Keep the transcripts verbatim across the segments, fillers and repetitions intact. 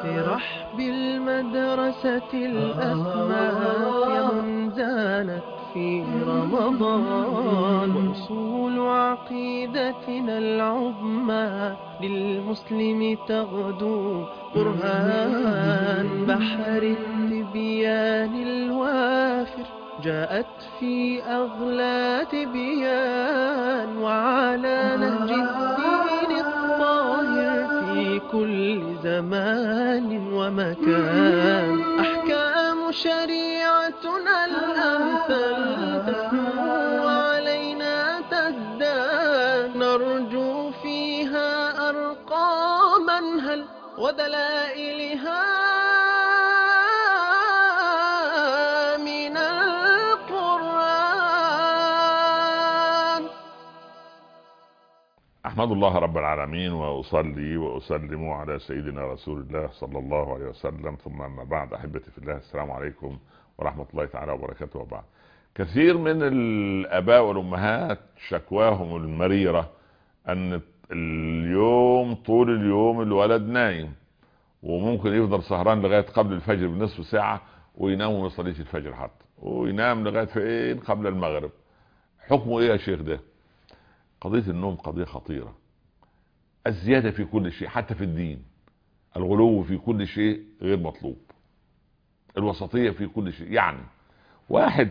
في رحب المدرسة الأسماء يا من زانت في رمضان، وأصول عقيدتنا العظمى للمسلم تغدو برهان. بحر التبيان الوافر جاءت في أغلى تبيان، وعلى نهج الدين الطاهر في كل زمان ومكان. أحكام شريعتنا الأمثل تسمو علينا تزداد، نرجو فيها أرقاما هل ودلائلها من القرآن. أحمد الله رب العالمين وأصلي وأسلم على سيدنا رسول الله صلى الله عليه وسلم، ثم أما بعد. أحبتي في الله، السلام عليكم ورحمة الله تعالى وبركاته. وبعد، كثير من الآباء والأمهات شكواهم المريرة أن اليوم طول اليوم الولد نايم، وممكن يفضل سهران لغاية قبل الفجر بنصف ساعة وينام وما يصليش الفجر حتى، وينام لغاية فين قبل المغرب. حكمه ايه يا شيخ ده؟ قضية النوم قضية خطيرة. الزيادة في كل شيء حتى في الدين، الغلو في كل شيء غير مطلوب، الوسطية في كل شيء. يعني واحد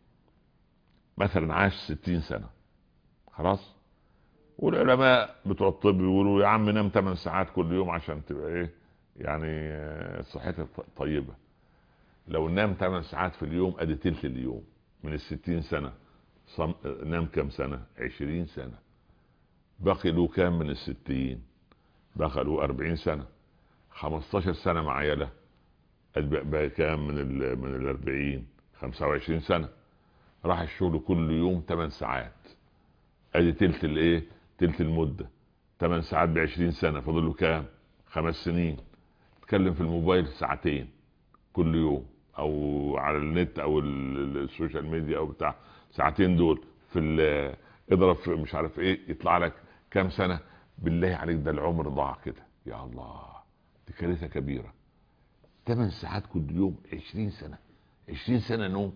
مثلا عاش ستين سنة خلاص، والعلماء بتوع الطب يقولوا يا عم نام ثمان ساعات كل يوم عشان تبقى ايه يعني صحتك طيبة. لو نام ثمان ساعات في اليوم ادي تلت اليوم من الستين سنة. صم... نام كم سنة؟ عشرين سنة. بقي له كام من الستين؟ بقي له أربعين سنة. خمستاشر سنة مع عياله بقى كام من ال... من الأربعين؟ خمسة وعشرين سنة. راح الشغل كل يوم ثمان ساعات، ادي تلت الايه تلت المدة. ثمان ساعات بعشرين سنة، فضل له كام؟ خمس سنين. اتكلم في الموبايل ساعتين كل يوم، او على النت او السوشيال ميديا او بتاع، ساعتين دول في اضرب في مش عارف ايه، يطلع لك كام سنة؟ بالله عليك ده العمر ضاع كده. يا الله، دي كارثة كبيرة. ثمان ساعات كل يوم، عشرين سنة. عشرين سنة نوم.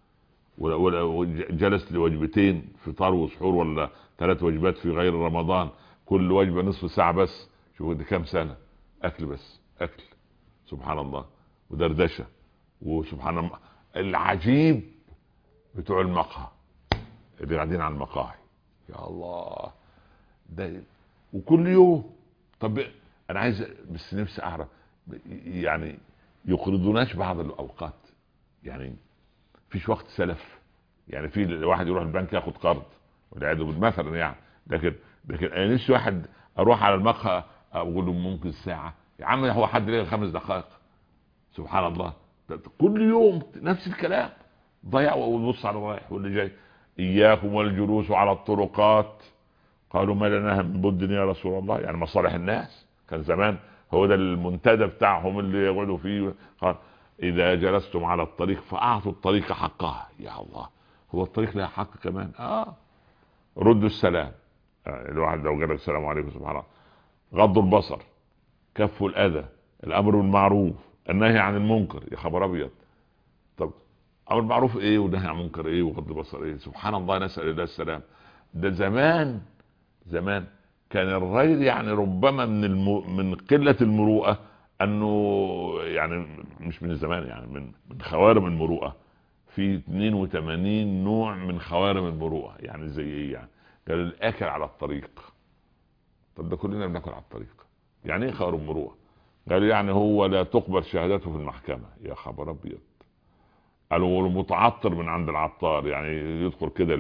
ولو جلس لوجبتين فطار وسحور، ولا ثلاث وجبات في غير رمضان، كل وجبة نصف ساعة بس، شوف دي كام سنة اكل بس، اكل. سبحان الله. ودردشة. وسبحان الله العجيب بتوع المقهى اللي قاعدين على المقاهي، يا الله ده وكل يوم. طب انا عايز بس نفسي اعرف، يعني يقرضوناش بعض الاوقات؟ يعني فيش وقت سلف؟ يعني في الواحد يروح البنك ياخد قرض والعياذ بالله مثلا، يعني لكن لكن انا نفسي واحد اروح على المقهى اقول له ممكن ساعة يا عم، هو حد ليه خمس دقائق؟ سبحان الله. كل يوم نفس الكلام. ضيع. وبص على الرايح واللي جاي. اياكم والجلوس على الطرقات. قالوا ما لنا من بد يا رسول الله، يعني مصالح الناس. كان زمان هو ده المنتدى بتاعهم اللي يقعدوا فيه. قال اذا جلستم على الطريق فاعطوا الطريق حقها. يا الله، هو الطريق لها حق كمان؟ اه ردوا السلام. آه. الواحد لو قال السلام عليكم سبحان الله. غضوا البصر، كفوا الاذى، الامر بالمعروف، النهي عن المنكر. يا خبر ابيض. طب امر معروف ايه ونهي عن منكر ايه وغض بصر ايه؟ سبحان الله، نسال الله السلام. ده زمان زمان كان الرجل يعني ربما من الم... من قله المروءه انه يعني مش من زمان، يعني من من خوارم المروءه. في اثنين وثمانين نوع من خوارم المروءه. يعني زي ايه؟ يعني قال الاكل على الطريق. طب ده كلنا بناكل على الطريق. يعني ايه خوارم المروءه؟ قال يعني هو لا تقبل شهادته في المحكمة. يا خبر ابيض. قالوا المتعطر من عند العطار، يعني يدخل كده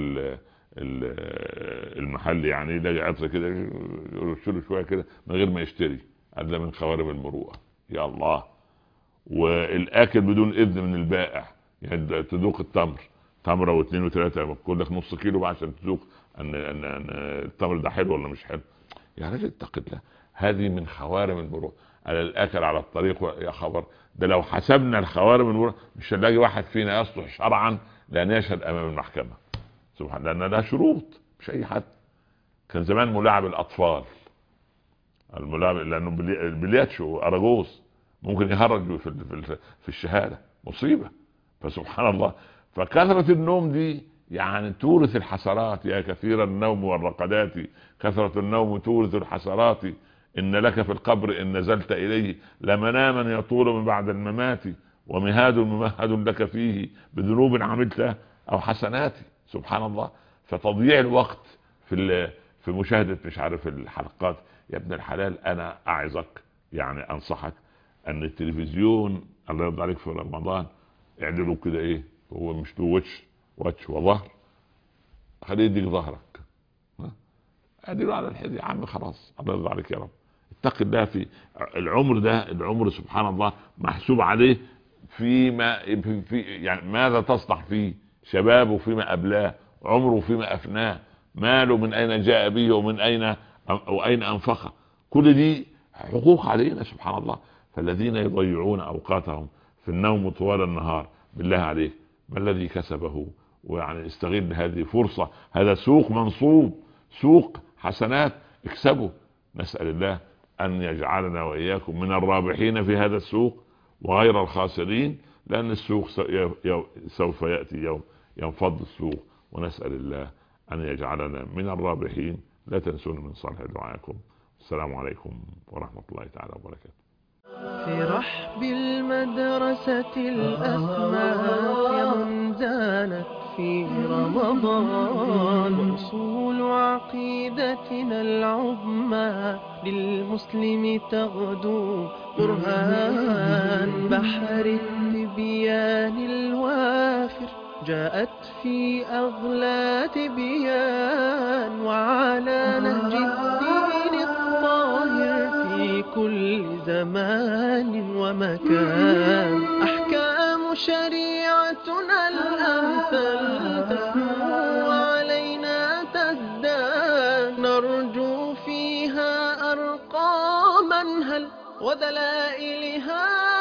المحل، يعني يلاقي عطر كده يرشله شويه كده من غير ما يشتري. قال ده من خوارم المروءه. يا الله. والاكل بدون اذن من البائع، يعني تذوق التمر تمره واثنين وثلاثه، كل لك نص كيلو بقى عشان تذوق ان ان التمر ده حلو ولا مش حلو. يا راجل اتق الله، هذه من خوارم المروءه. على الاكل على الطريق. يا خبر، ده لو حسبنا الخوارم المروءه مش هنلاقي واحد فينا يصلح شرعا لان يشهد امام المحكمه. سبحان الله، لان لها شروط، مش اي حد. كان زمان ملاعب الاطفال، الملاعب لانه البلياتشو اراجوز ممكن يهرج في في في الشهاده، مصيبه. فسبحان الله، فكثره النوم دي يعني تورث الحسرات. يا كثير النوم والرقدات كثره النوم تورث الحسرات، ان لك في القبر ان نزلت اليه لمناما يطول من بعد الممات، ومهاد ممهد لك فيه بذنوب عملتها او حسنات. سبحان الله. فتضييع الوقت في في مشاهده مش عارف الحلقات. يا ابن الحلال، انا اعظك يعني انصحك ان التلفزيون الله يرضى عليك في رمضان اعدلوا كده، ايه هو مش له وش وجه وظهر، خليه يديك ظهرك، اعدلوا على الحد يا عم، خلاص الله يرضى عليك يا رب. اتق الله في العمر ده. العمر سبحان الله محسوب عليه فيما في, في يعني ماذا تصنع فيه، شبابه فيما أبلاه، عمره فيما أفناه، ماله من أين جاء به ومن أين أو أين أنفقه. كل دي حقوق علينا سبحان الله. فالذين يضيعون أوقاتهم في النوم طوال النهار، بالله عليك ما الذي كسبه؟ ويعني استغل هذه فرصة، هذا سوق منصوب، سوق حسنات، اكسبه. نسأل الله أن يجعلنا وإياكم من الرابحين في هذا السوق وغير الخاسرين، لأن السوق سوف يأتي يوم ينفض السوق، ونسأل الله أن يجعلنا من الرابحين. لا تنسون من صالح دعائكم. السلام عليكم ورحمة الله تعالى وبركاته. في رحب المدرسة الأسماء يا من زانت في رمضان، وأصول عقيدتنا العظمى للمسلم تغدو برهان. بحر التبيان الوافر جاءت في أغلى تبيان، وعلى نهج الدين الطاهر في كل زمان ومكان. أحكام شريعتنا الأمثل تسمو علينا تزداد، نرجو فيها أرقاما هل ودلائلها